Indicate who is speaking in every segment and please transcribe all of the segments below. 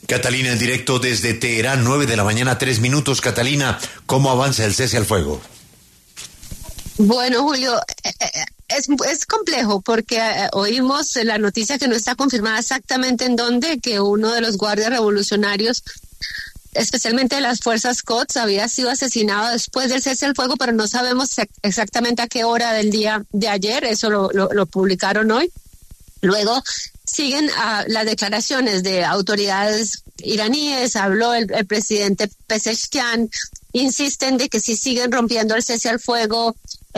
Speaker 1: Catalina, en directo desde Teherán, 9 de la mañana, 3 minutos. Catalina, ¿cómo avanza el cese al fuego?
Speaker 2: Bueno, Julio, es complejo porque oímos la noticia que no está confirmada exactamente en dónde, que uno de los guardias revolucionarios, especialmente de las fuerzas Quds, había sido asesinado después del cese al fuego, pero no sabemos exactamente a qué hora del día de ayer. Eso lo publicaron hoy. Luego siguen las declaraciones de autoridades iraníes. Habló el presidente Pezeshkian. Insisten de que si siguen rompiendo el cese al fuego,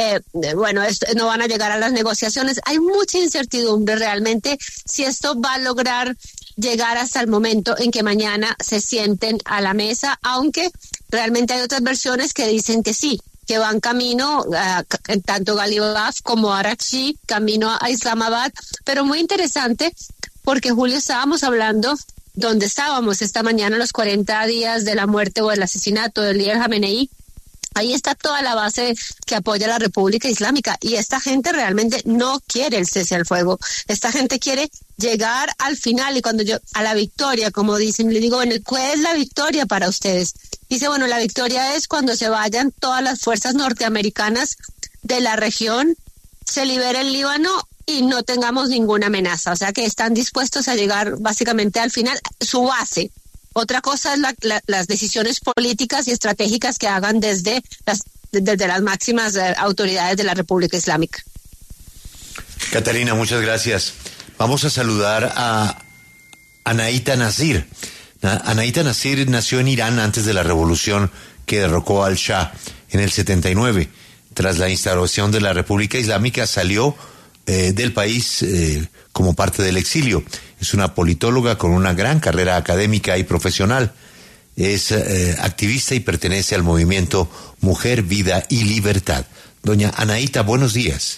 Speaker 2: no van a llegar a las negociaciones. Hay mucha incertidumbre realmente si esto va a lograr llegar hasta el momento en que mañana se sienten a la mesa, aunque realmente hay otras versiones que dicen que sí, que van camino, tanto Galibaf como Araghchi, camino a Islamabad. Pero muy interesante porque, Julio, estábamos hablando donde estábamos esta mañana, los 40 días de la muerte o del asesinato del líder Jamenei. Ahí está toda la base que apoya a la República Islámica, y esta gente realmente no quiere el cese al fuego. Esta gente quiere llegar al final, y cuando a la victoria, como dicen, le digo, bueno, ¿cuál es la victoria para ustedes? Dice, bueno, la victoria es cuando se vayan todas las fuerzas norteamericanas de la región, se libere el Líbano y no tengamos ninguna amenaza. O sea que están dispuestos a llegar básicamente al final, su base. Otra cosa es las decisiones políticas y estratégicas que hagan desde las máximas autoridades de la República Islámica.
Speaker 1: Catalina, muchas gracias. Vamos a saludar a Anaíta Nasir. Anaíta Nasir nació en Irán antes de la revolución que derrocó al Shah en el 79. Tras la instauración de la República Islámica, salió del país como parte del exilio. Es una politóloga con una gran carrera académica y profesional. Es activista y pertenece al movimiento Mujer, Vida y Libertad. Doña Anaíta, buenos días.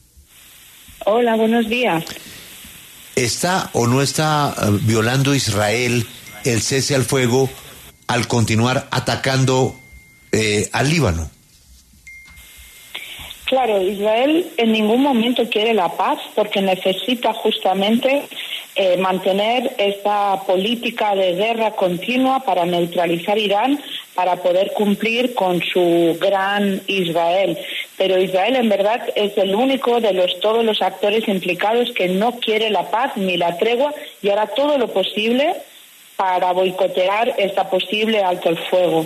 Speaker 3: Hola, buenos días.
Speaker 1: ¿Está o no está violando Israel el cese al fuego al continuar atacando al Líbano?
Speaker 3: Claro, Israel en ningún momento quiere la paz porque necesita justamente mantener esta política de guerra continua para neutralizar Irán, para poder cumplir con su gran Israel. Pero Israel en verdad es el único de todos los actores implicados que no quiere la paz ni la tregua, y hará todo lo posible para boicotear esta posible alto el fuego.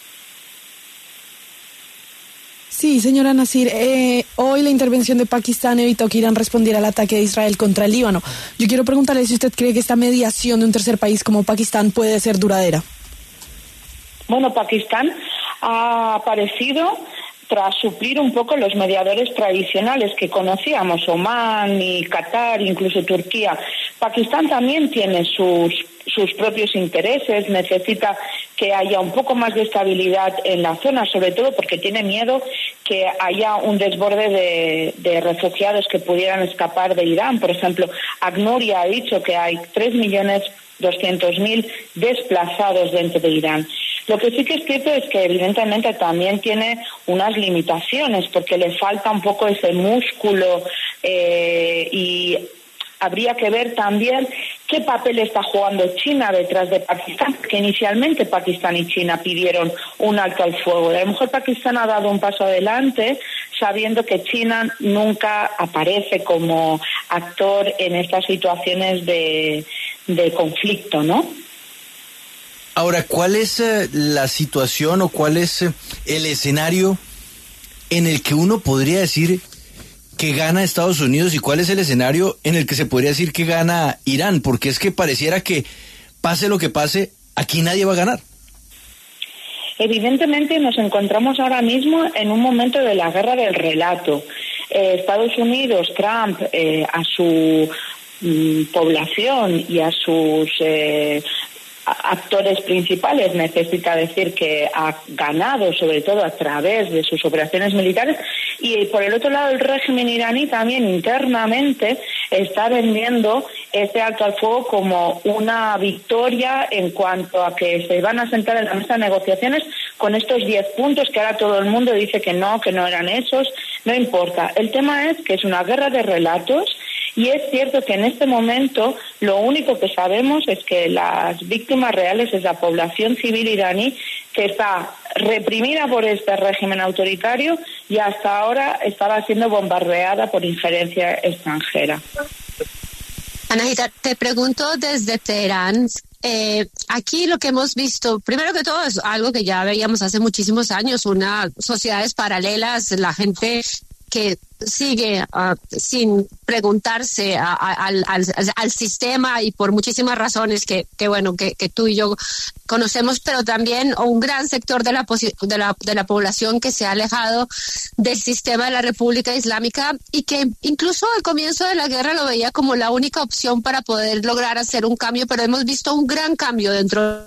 Speaker 4: Sí, señora Nasir, hoy la intervención de Pakistán evitó que Irán respondiera al ataque de Israel contra el Líbano. Yo quiero preguntarle si usted cree que esta mediación de un tercer país como Pakistán puede ser duradera.
Speaker 3: Bueno, Pakistán ha aparecido tras suplir un poco los mediadores tradicionales que conocíamos, Omán y Qatar, incluso Turquía. Pakistán también tiene sus propios intereses, necesita que haya un poco más de estabilidad en la zona, sobre todo porque tiene miedo que haya un desborde de refugiados que pudieran escapar de Irán. Por ejemplo, ACNUR ya ha dicho que hay 3.200.000 desplazados dentro de Irán. Lo que sí que es cierto es que evidentemente también tiene unas limitaciones porque le falta un poco ese músculo y habría que ver también qué papel está jugando China detrás de Pakistán, porque inicialmente Pakistán y China pidieron un alto al fuego. A lo mejor Pakistán ha dado un paso adelante sabiendo que China nunca aparece como actor en estas situaciones de conflicto, ¿no?
Speaker 5: Ahora, ¿cuál es la situación o cuál es el escenario en el que uno podría decir que gana Estados Unidos y cuál es el escenario en el que se podría decir que gana Irán? Porque es que pareciera que pase lo que pase, aquí nadie va a ganar.
Speaker 3: Evidentemente nos encontramos ahora mismo en un momento de la guerra del relato. Estados Unidos, Trump, a su población y a sus actores principales necesita decir que ha ganado, sobre todo a través de sus operaciones militares, y por el otro lado el régimen iraní también internamente está vendiendo este alto al fuego como una victoria en cuanto a que se van a sentar en la mesa de negociaciones con estos 10 puntos que ahora todo el mundo dice que no eran esos. No importa, el tema es que es una guerra de relatos Y es cierto que en este momento lo único que sabemos es que las víctimas reales es la población civil iraní, que está reprimida por este régimen autoritario y hasta ahora estaba siendo bombardeada por injerencia extranjera.
Speaker 2: Anahita, te pregunto desde Teherán. Aquí lo que hemos visto, primero que todo, es algo que ya veíamos hace muchísimos años, unas sociedades paralelas, la gente que sigue sin preguntarse al sistema y por muchísimas razones que tú y yo conocemos, pero también un gran sector de la población que se ha alejado del sistema de la República Islámica y que incluso al comienzo de la guerra lo veía como la única opción para poder lograr hacer un cambio, pero hemos visto un gran cambio dentro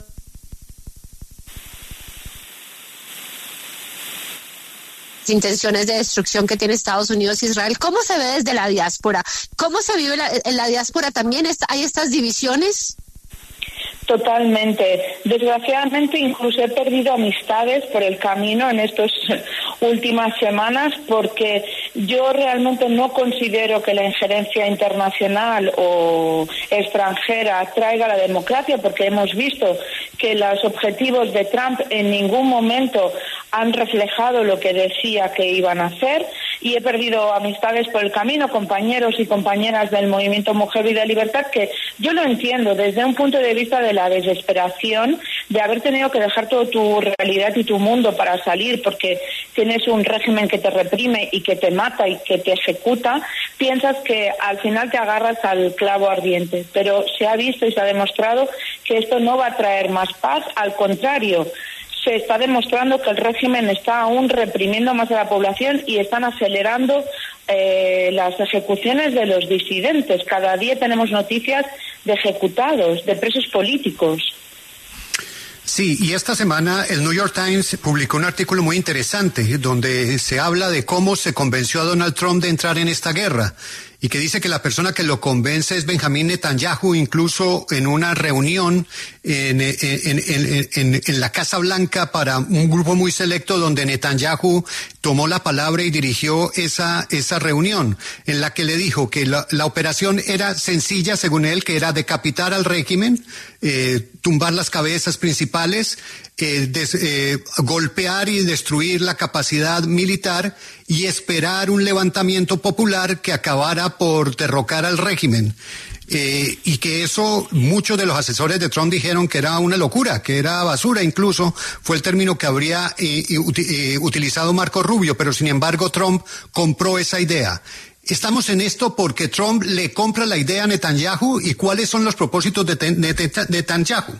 Speaker 2: intenciones de destrucción que tiene Estados Unidos e Israel. ¿Cómo se ve desde la diáspora? ¿Cómo se vive en la diáspora también? ¿Hay estas divisiones?
Speaker 3: Totalmente. Desgraciadamente incluso he perdido amistades por el camino en estas últimas semanas porque yo realmente no considero que la injerencia internacional o extranjera traiga la democracia, porque hemos visto que los objetivos de Trump en ningún momento han reflejado lo que decía que iban a hacer, y he perdido amistades por el camino, compañeros y compañeras del movimiento Mujer, Vida y Libertad, que yo lo entiendo desde un punto de vista de la desesperación de haber tenido que dejar toda tu realidad y tu mundo para salir porque tienes un régimen que te reprime y que te mata y que te ejecuta. Piensas que al final te agarras al clavo ardiente, pero se ha visto y se ha demostrado que esto no va a traer más paz, al contrario. Se está demostrando que el régimen está aún reprimiendo más a la población y están acelerando las ejecuciones de los disidentes. Cada día tenemos noticias de ejecutados, de presos políticos.
Speaker 6: Sí, y esta semana el New York Times publicó un artículo muy interesante donde se habla de cómo se convenció a Donald Trump de entrar en esta guerra, y que dice que la persona que lo convence es Benjamín Netanyahu, incluso en una reunión en la Casa Blanca para un grupo muy selecto, donde Netanyahu tomó la palabra y dirigió esa reunión, en la que le dijo que la operación era sencilla, según él, que era decapitar al régimen, tumbar las cabezas principales, golpear y destruir la capacidad militar y esperar un levantamiento popular que acabara por derrocar al régimen. Y que eso, muchos de los asesores de Trump dijeron que era una locura, que era basura, incluso fue el término que habría utilizado Marco Rubio, pero sin embargo Trump compró esa idea. Estamos en esto porque Trump le compra la idea a Netanyahu. ¿Y cuáles son los propósitos de Netanyahu?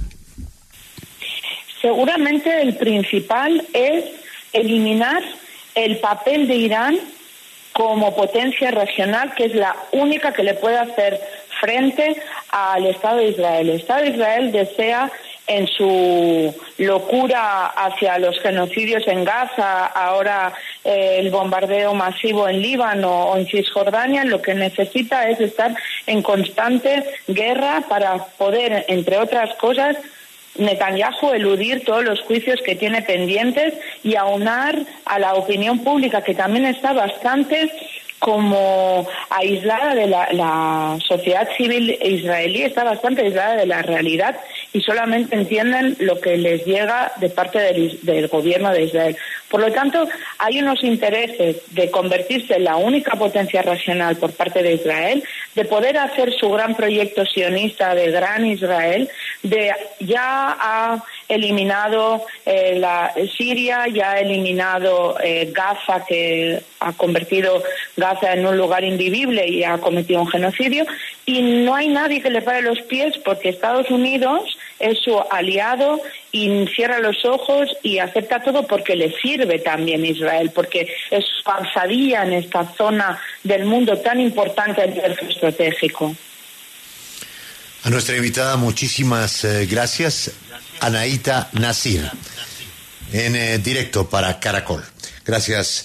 Speaker 3: Seguramente el principal es eliminar el papel de Irán como potencia regional, que es la única que le puede hacer frente al Estado de Israel. El Estado de Israel desea, en su locura hacia los genocidios en Gaza, ahora el bombardeo masivo en Líbano o en Cisjordania, lo que necesita es estar en constante guerra para poder, entre otras cosas, Netanyahu eludir todos los juicios que tiene pendientes y aunar a la opinión pública, que también está bastante como aislada de la sociedad civil israelí, está bastante aislada de la realidad y solamente entienden lo que les llega de parte del gobierno de Israel. Por lo tanto, hay unos intereses de convertirse en la única potencia regional por parte de Israel, de poder hacer su gran proyecto sionista de Gran Israel, ya ha eliminado Siria, ya ha eliminado Gaza, que ha convertido Gaza en un lugar invivible y ha cometido un genocidio, y no hay nadie que le pare los pies porque Estados Unidos es su aliado y cierra los ojos y acepta todo porque le sirve también Israel, porque es su avanzadilla en esta zona del mundo tan importante a nivel estratégico.
Speaker 1: A nuestra invitada, muchísimas gracias, Anahita Nasir, en directo para Caracol. Gracias.